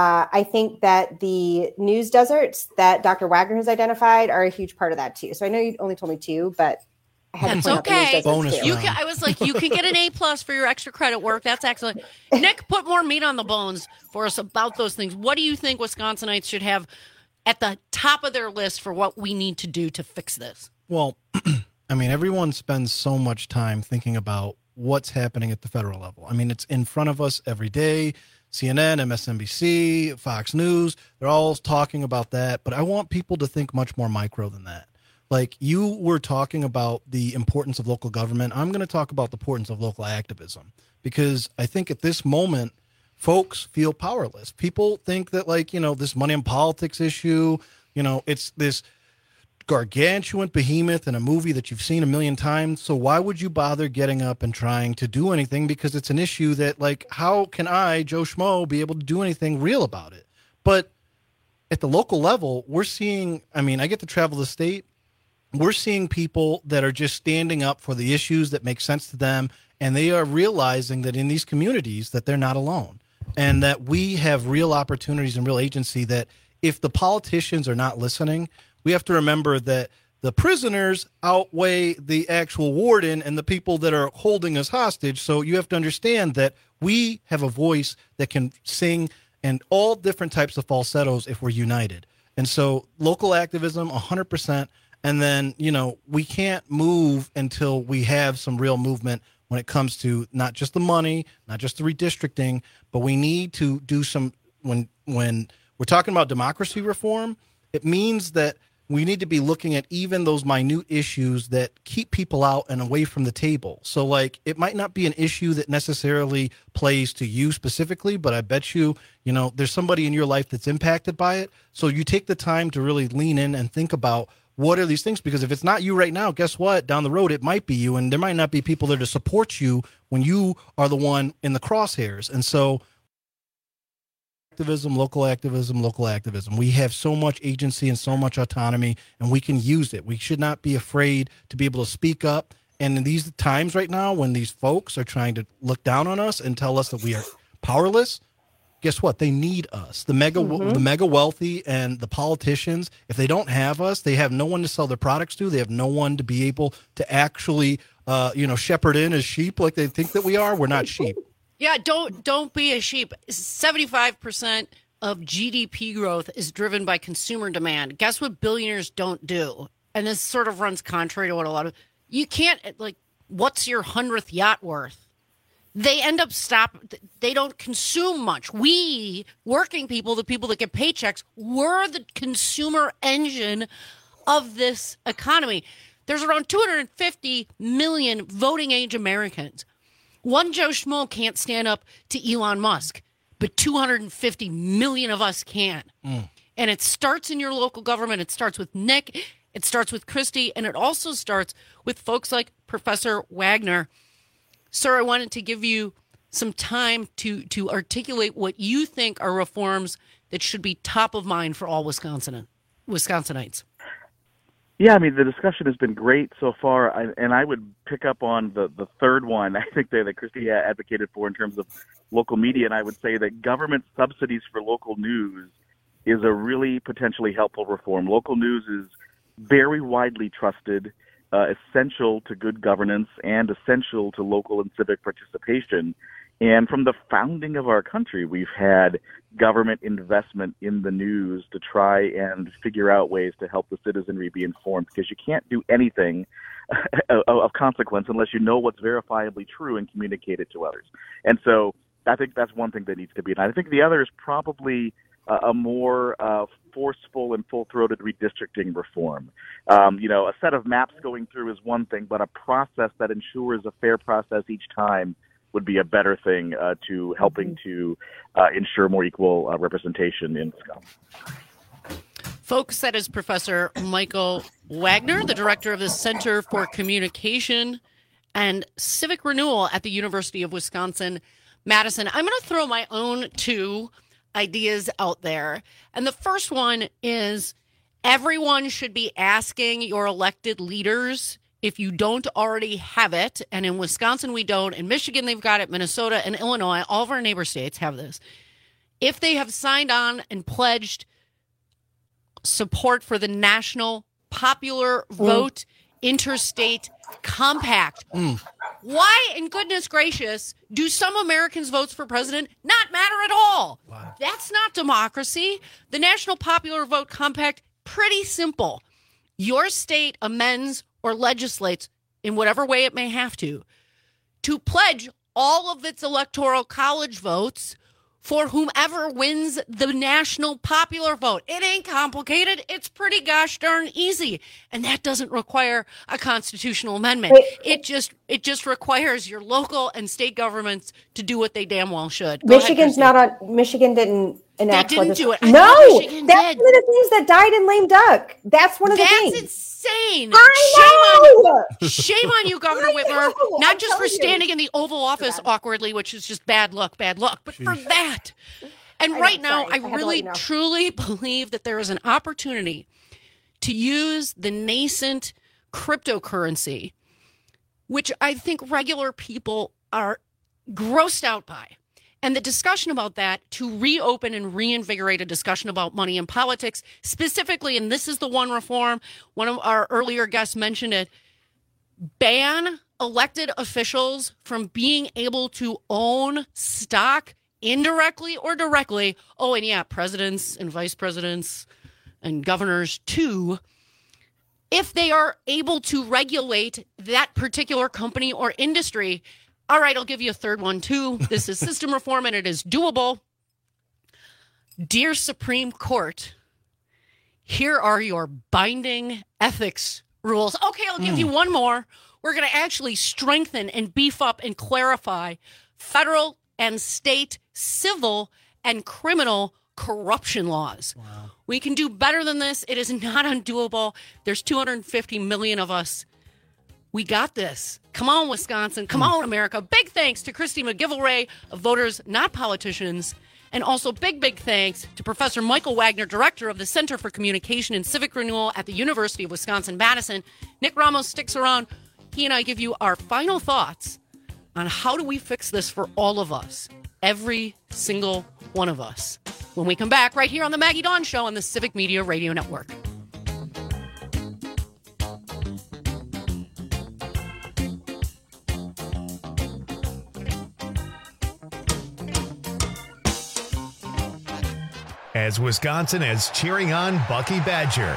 I think that the news deserts that Dr. Wagner has identified are a huge part of that too. So I know you only told me 2, but I had That's to point okay. out the news deserts too. I was like, you can get an A+ for your extra credit work. That's excellent. Nick, put more meat on the bones for us about those things. What do you think Wisconsinites should have at the top of their list for what we need to do to fix this? Well, I mean, everyone spends so much time thinking about what's happening at the federal level. I mean, it's in front of us every day. CNN, MSNBC, Fox News, they're all talking about that. But I want people to think much more micro than that. Like you were talking about the importance of local government. I'm going to talk about the importance of local activism, because I think at this moment, folks feel powerless. People think that, like, this money in politics issue, it's this gargantuan behemoth in a movie that you've seen a million times. So why would you bother getting up and trying to do anything? Because it's an issue that, like, how can I, Joe Schmo, be able to do anything real about it? But at the local level, we're seeing, I mean, I get to travel the state. We're seeing people that are just standing up for the issues that make sense to them. And they are realizing that in these communities that they're not alone, and that we have real opportunities and real agency, that if the politicians are not listening, we have to remember that the prisoners outweigh the actual warden and the people that are holding us hostage. So you have to understand that we have a voice that can sing and all different types of falsettos if we're united. And so local activism, 100%. And then, we can't move until we have some real movement when it comes to not just the money, not just the redistricting, but we need to do some, when we're talking about democracy reform, it means that we need to be looking at even those minute issues that keep people out and away from the table. So, like, it might not be an issue that necessarily plays to you specifically, but I bet you, there's somebody in your life that's impacted by it. So you take the time to really lean in and think about what are these things? Because if it's not you right now, guess what? Down the road, it might be you, and there might not be people there to support you when you are the one in the crosshairs. And so local activism. We have so much agency and so much autonomy, and we can use it. We should not be afraid to be able to speak up. And in these times right now, when these folks are trying to look down on us and tell us that we are powerless, guess what? They need us. The mega wealthy and the politicians, if they don't have us, they have no one to sell their products to. They have no one to be able to actually, shepherd in as sheep like they think that we are. We're not sheep. Yeah, don't be a sheep. 75% of GDP growth is driven by consumer demand. Guess what billionaires don't do? And this sort of runs contrary to what you can't, like, what's your 100th yacht worth? they end up they don't consume much. We, working people, the people that get paychecks, we're the consumer engine of this economy. There's around 250 million voting age Americans. One Joe Schmo can't stand up to Elon Musk, but 250 million of us can. And it starts in your local government. It starts with Nick. It starts with Christy. And it also starts with folks like Professor Wagner. Sir, I wanted to give you some time to articulate what you think are reforms that should be top of mind for all Wisconsinites. Yeah, I mean, the discussion has been great so far, and I would pick up on the third one, I think, that Christy advocated for in terms of local media, and I would say that government subsidies for local news is a really potentially helpful reform. Local news is very widely trusted, essential to good governance, and essential to local and civic participation. And from the founding of our country, we've had government investment in the news to try and figure out ways to help the citizenry be informed, because you can't do anything of consequence unless you know what's verifiably true and communicate it to others. And so I think that's one thing that needs to be. And I think the other is probably a more forceful and full-throated redistricting reform. A set of maps going through is one thing, but a process that ensures a fair process each time would be a better thing to helping to ensure more equal representation in Wisconsin. Folks, that is Professor Michael Wagner, the director of the Center for Communication and Civic Renewal at the University of Wisconsin-Madison. I'm going to throw my own two ideas out there. And the first one is everyone should be asking your elected leaders, if you don't already have it, and in Wisconsin we don't, in Michigan they've got it, Minnesota and Illinois, all of our neighbor states have this. If they have signed on and pledged support for the National Popular Vote Interstate Compact, why, in goodness gracious, do some Americans' votes for president not matter at all? Wow. That's not democracy. The National Popular Vote Compact, pretty simple. Your state amends or legislates in whatever way it may have to pledge all of its electoral college votes for whomever wins the national popular vote. It ain't complicated. It's pretty gosh darn easy. And that doesn't require a constitutional amendment. It just requires your local and state governments to do what they damn well should. Michigan didn't enact. They didn't do it. No, that's one of the things that died in lame duck. That's one of the things. That's insane. I know. Shame on you, Governor Whitmer. Not just for standing in the Oval Office awkwardly, which is just bad luck, but for that. And right now, I really, truly believe that there is an opportunity to use the nascent cryptocurrency, which I think regular people are grossed out by. And the discussion about that, to reopen and reinvigorate a discussion about money and politics, specifically, and this is the one reform, one of our earlier guests mentioned it, ban elected officials from being able to own stock indirectly or directly. Oh, and yeah, presidents and vice presidents and governors too, if they are able to regulate that particular company or industry. All right, I'll give you a third one, too. This is system reform, and it is doable. Dear Supreme Court, here are your binding ethics rules. Okay, I'll give you one more. We're going to actually strengthen and beef up and clarify federal and state civil and criminal corruption laws. Wow. We can do better than this. It is not undoable. There's 250 million of us. We got this. Come on, Wisconsin. Come on, America. Big thanks to Christy McGillivray of Voters Not Politicians. And also big thanks to Professor Michael Wagner, Director of the Center for Communication and Civic Renewal at the University of Wisconsin-Madison. Nick Ramos sticks around. He and I give you our final thoughts on how do we fix this for all of us, every single one of us, when we come back right here on the Maggie Dawn Show on the Civic Media Radio Network. As Wisconsin is cheering on Bucky Badger.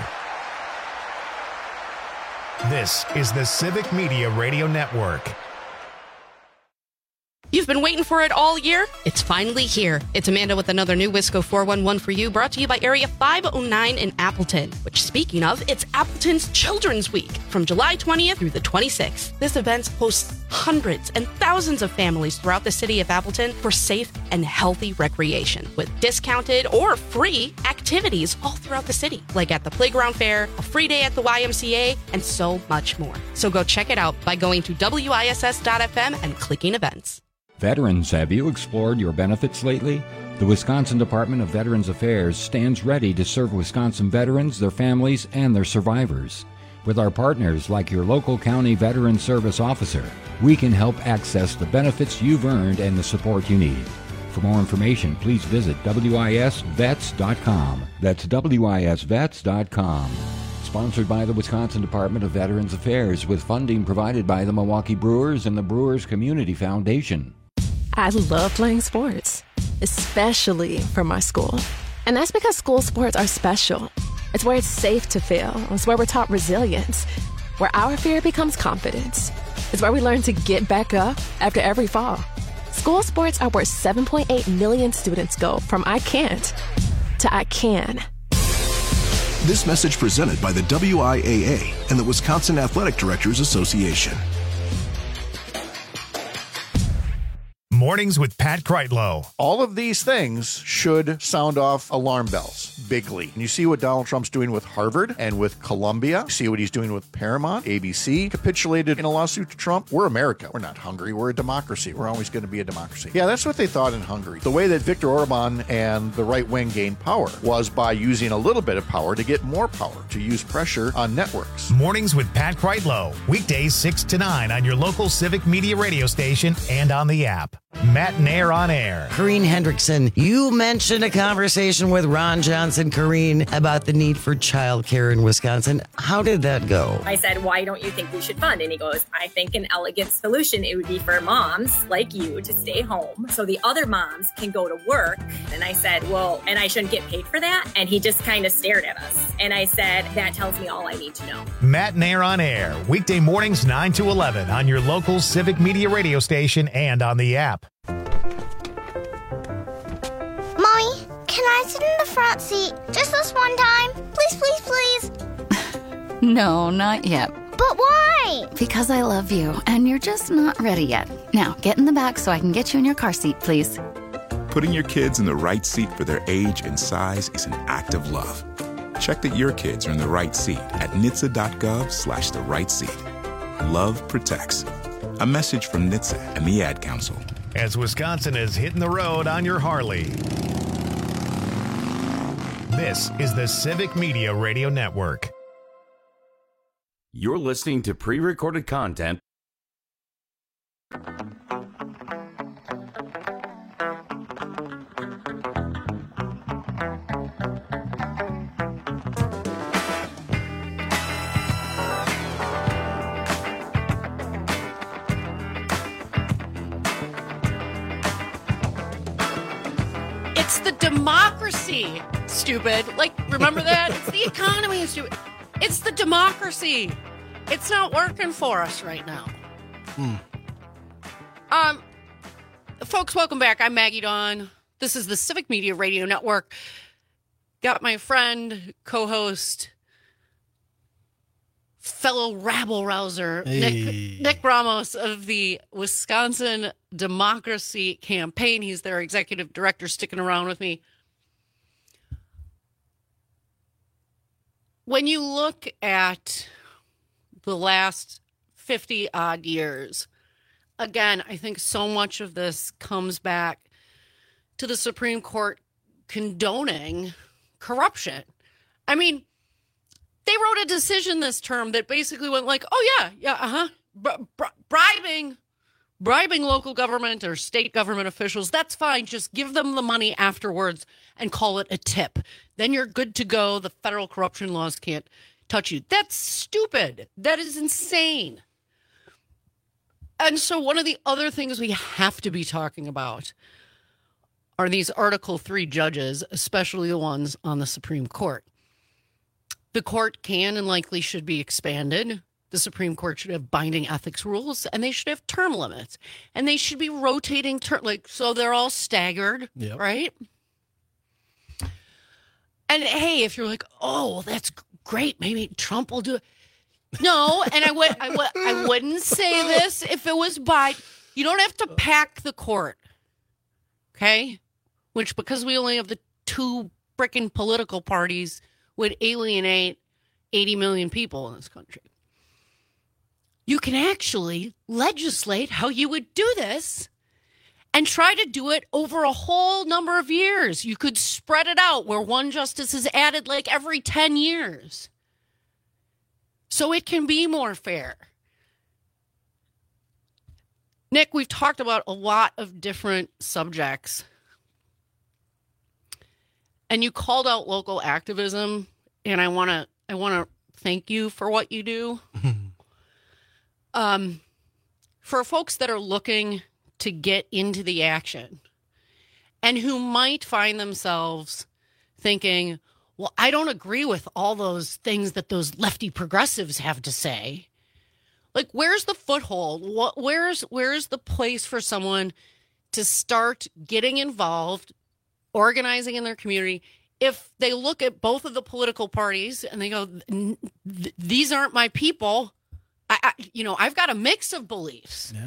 This is the Civic Media Radio Network. You've been waiting for it all year? It's finally here. It's Amanda with another new Wisco 411 for you, brought to you by Area 509 in Appleton, which, speaking of, it's Appleton's Children's Week from July 20th through the 26th. This event hosts hundreds and thousands of families throughout the city of Appleton for safe and healthy recreation with discounted or free activities all throughout the city, like at the playground fair, a free day at the YMCA, and so much more. So go check it out by going to WISS.FM and clicking events. Veterans, have you explored your benefits lately? The Wisconsin Department of Veterans Affairs stands ready to serve Wisconsin veterans, their families, and their survivors. With our partners like your local county veteran service officer, we can help access the benefits you've earned and the support you need. For more information, please visit WISVets.com. That's WISVets.com. Sponsored by the Wisconsin Department of Veterans Affairs with funding provided by the Milwaukee Brewers and the Brewers Community Foundation. I love playing sports, especially for my school. And that's because school sports are special. It's where it's safe to fail. It's where we're taught resilience, where our fear becomes confidence. It's where we learn to get back up after every fall. School sports are where 7.8 million students go from I can't to I can. This message presented by the WIAA and the Wisconsin Athletic Directors Association. Mornings with Pat Kreitlow. All of these things should sound off alarm bells bigly. And you see what Donald Trump's doing with Harvard and with Columbia. You see what he's doing with Paramount. ABC capitulated in a lawsuit to Trump. We're America. We're not Hungary. We're a democracy. We're always going to be a democracy. Yeah, that's what they thought in Hungary. The way that Viktor Orban and the right wing gained power was by using a little bit of power to get more power, to use pressure on networks. Mornings with Pat Kreitlow. Weekdays 6 to 9 on your local Civic Media radio station and on the app. Matt and Air on Air. Corrine Hendrickson, you mentioned a conversation with Ron Johnson, Corrine, about the need for childcare in Wisconsin. How did that go? I said, why don't you think we should fund? And he goes, I think an elegant solution, it would be for moms like you to stay home so the other moms can go to work. And I said, well, and I shouldn't get paid for that? And he just kind of stared at us. And I said, that tells me all I need to know. Matt and Air on Air. Weekday mornings 9 to 11 on your local Civic Media radio station and on the app. Mommy, can I sit in the front seat just this one time? Please, please, please. No, not yet. But why? Because I love you, and you're just not ready yet. Now, get in the back so I can get you in your car seat, please. Putting your kids in the right seat for their age and size is an act of love. Check that your kids are in the right seat at NHTSA.gov/the right seat. Love protects. A message from NHTSA and the Ad Council. As Wisconsin is hitting the road on your Harley. This is the Civic Media Radio Network. You're listening to pre-recorded content. It's the democracy, stupid. Like, remember that? It's the economy, stupid. It's the democracy. It's not working for us right now. Folks, welcome back. I'm Maggie Dawn. This is the Civic Media Radio Network. Got my friend, co-host, fellow rabble-rouser, Nick Ramos of the Wisconsin Democracy Campaign. He's their executive director, sticking around with me. When you look at the last 50-odd years, again, I think so much of this comes back to the Supreme Court condoning corruption. I mean, they wrote a decision this term that basically went like, oh, yeah, bribing local government or state government officials, that's fine. Just give them the money afterwards and call it a tip. Then you're good to go. The federal corruption laws can't touch you. That's stupid. That is insane. And so one of the other things we have to be talking about are these Article 3 judges, especially the ones on the Supreme Court. The court can and likely should be expanded. The Supreme Court should have binding ethics rules, and they should have term limits, and they should be rotating so they're all staggered, right? And hey, if you're like, oh, well, that's great, maybe Trump will do it. No, and I wouldn't say this if it was Biden. You don't have to pack the court, okay? Which, because we only have the two frickin' political parties, would alienate 80 million people in this country. You can actually legislate how you would do this and try to do it over a whole number of years. You could spread it out where one justice is added like every 10 years. So it can be more fair. Nick, we've talked about a lot of different subjects. And you called out local activism, and I want to thank you for what you do. For folks that are looking to get into the action and who might find themselves thinking, well, I don't agree with all those things that those lefty progressives have to say. Like, where's the foothold? Where's the place for someone to start getting involved, organizing in their community? If they look at both of the political parties and they go, these aren't my people, I've got a mix of beliefs. Yeah.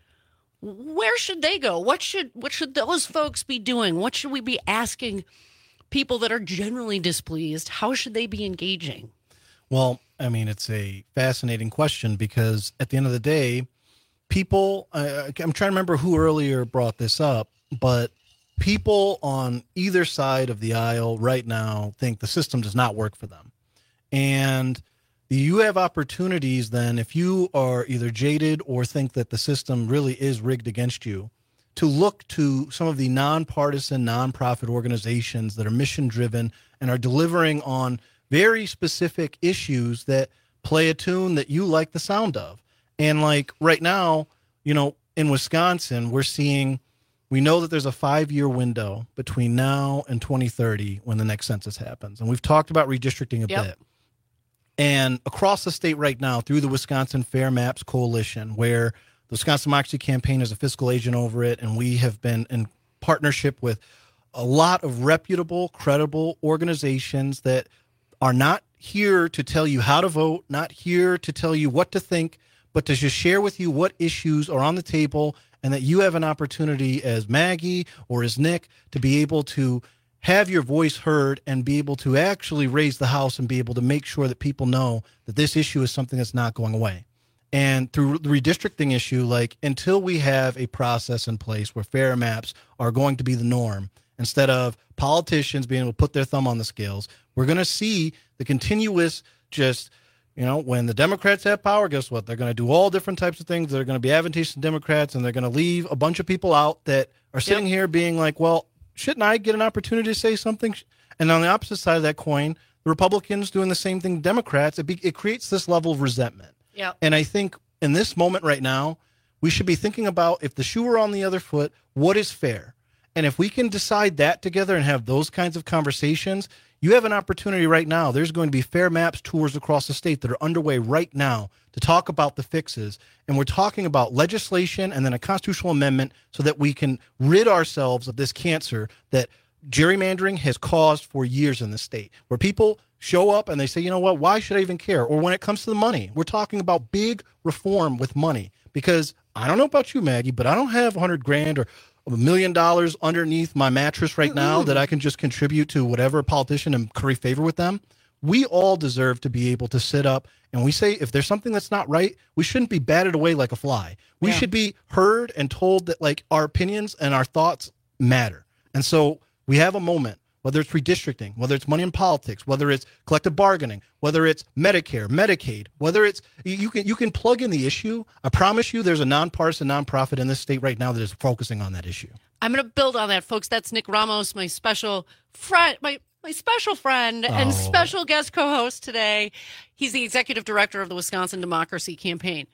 Where should they go? What should those folks be doing? What should we be asking people that are generally displeased? How should they be engaging? Well, I mean, it's a fascinating question because at the end of the day, people, I'm trying to remember who earlier brought this up, but people on either side of the aisle right now think the system does not work for them. And you have opportunities then, if you are either jaded or think that the system really is rigged against you, to look to some of the nonpartisan, nonprofit organizations that are mission-driven and are delivering on very specific issues that play a tune that you like the sound of. And like right now, in Wisconsin, we know that there's a 5-year window between now and 2030 when the next census happens. And we've talked about redistricting a bit. And across the state right now, through the Wisconsin Fair Maps Coalition, where the Wisconsin Democracy Campaign is a fiscal agent over it, and we have been in partnership with a lot of reputable, credible organizations that are not here to tell you how to vote, not here to tell you what to think, but to just share with you what issues are on the table, and that you have an opportunity as Maggie or as Nick to be able to have your voice heard and be able to actually raise the house and be able to make sure that people know that this issue is something that's not going away. And through the redistricting issue, until we have a process in place where fair maps are going to be the norm, instead of politicians being able to put their thumb on the scales, we're going to see the continuous when the Democrats have power, guess what? They're going to do all different types of things that are going to be advantageous to Democrats, and they're going to leave a bunch of people out that are sitting here being like, well, shouldn't I get an opportunity to say something? And on the opposite side of that coin, the Republicans doing the same thing, Democrats, it creates this level of resentment. Yeah. And I think in this moment right now, we should be thinking about, if the shoe were on the other foot, what is fair? And if we can decide that together and have those kinds of conversations, you have an opportunity right now. There's going to be Fair Maps tours across the state that are underway right now to talk about the fixes. And we're talking about legislation and then a constitutional amendment so that we can rid ourselves of this cancer that gerrymandering has caused for years in the state, where people show up and they say, you know what, why should I even care? Or when it comes to the money, we're talking about big reform with money, because I don't know about you, Maggie, but I don't have $100,000 or $1 million underneath my mattress right now that I can just contribute to whatever politician and curry favor with them. We all deserve to be able to sit up and we say, if there's something that's not right, we shouldn't be batted away like a fly. We should be heard and told that our opinions and our thoughts matter. And so we have a moment, whether it's redistricting, whether it's money in politics, whether it's collective bargaining, whether it's Medicare, Medicaid, whether it's you can plug in the issue. I promise you there's a nonpartisan nonprofit in this state right now that is focusing on that issue. I'm going to build on that, folks. That's Nick Ramos, my special friend, my special friend and special guest co-host today. He's the executive director of the Wisconsin Democracy Campaign.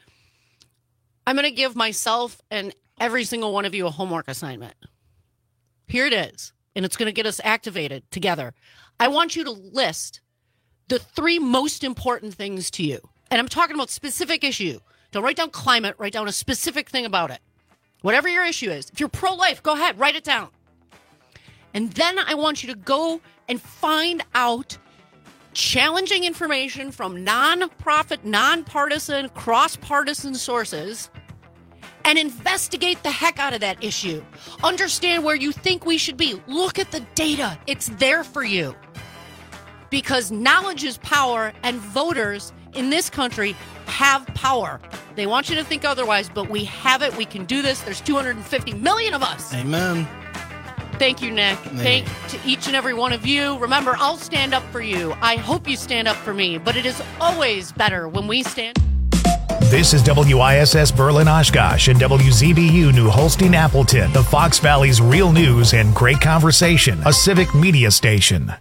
I'm going to give myself and every single one of you a homework assignment. Here it is. And it's going to get us activated together. I want you to list the 3 most important things to you And I'm talking about specific issue. Don't write down climate, write down a specific thing about it. Whatever your issue is. If you're pro-life, go ahead, write it down. And then I want you to go and find out challenging information from non-profit, non-partisan, cross-partisan sources and investigate the heck out of that issue. Understand where you think we should be. Look at the data. It's there for you. Because knowledge is power, and voters in this country have power. They want you to think otherwise, but we have it. We can do this. There's 250 million of us. Amen. Thank you, Nick. Thank to each and every one of you. Remember, I'll stand up for you. I hope you stand up for me, but it is always better when we stand. This is WISS Berlin Oshkosh and WZBU New Holstein Appleton, the Fox Valley's real news and great conversation, a civic media station.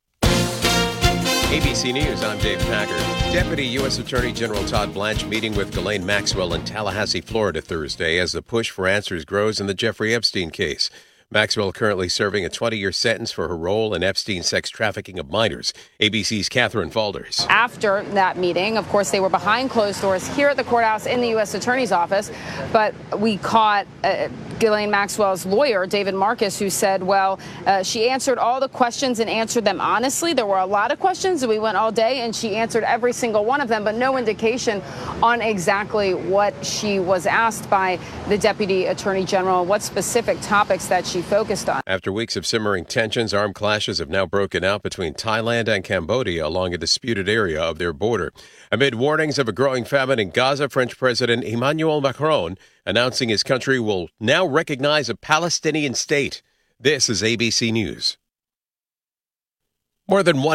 ABC News, I'm Dave Packard. Deputy U.S. Attorney General Todd Blanche meeting with Ghislaine Maxwell in Tallahassee, Florida Thursday as the push for answers grows in the Jeffrey Epstein case. Maxwell currently serving a 20-year sentence for her role in Epstein's sex trafficking of minors. ABC's Catherine Falders. After that meeting, of course, they were behind closed doors here at the courthouse in the U.S. Attorney's Office, but we caught Ghislaine Maxwell's lawyer, David Marcus, who said, well, she answered all the questions and answered them honestly. There were a lot of questions, and we went all day, and she answered every single one of them, but no indication on exactly what she was asked by the Deputy Attorney General, what specific topics that she focused on. After weeks of simmering tensions, armed clashes have now broken out between Thailand and Cambodia along a disputed area of their border. Amid warnings of a growing famine in Gaza, French President Emmanuel Macron announcing his country will now recognize a Palestinian state. This is ABC News. More than one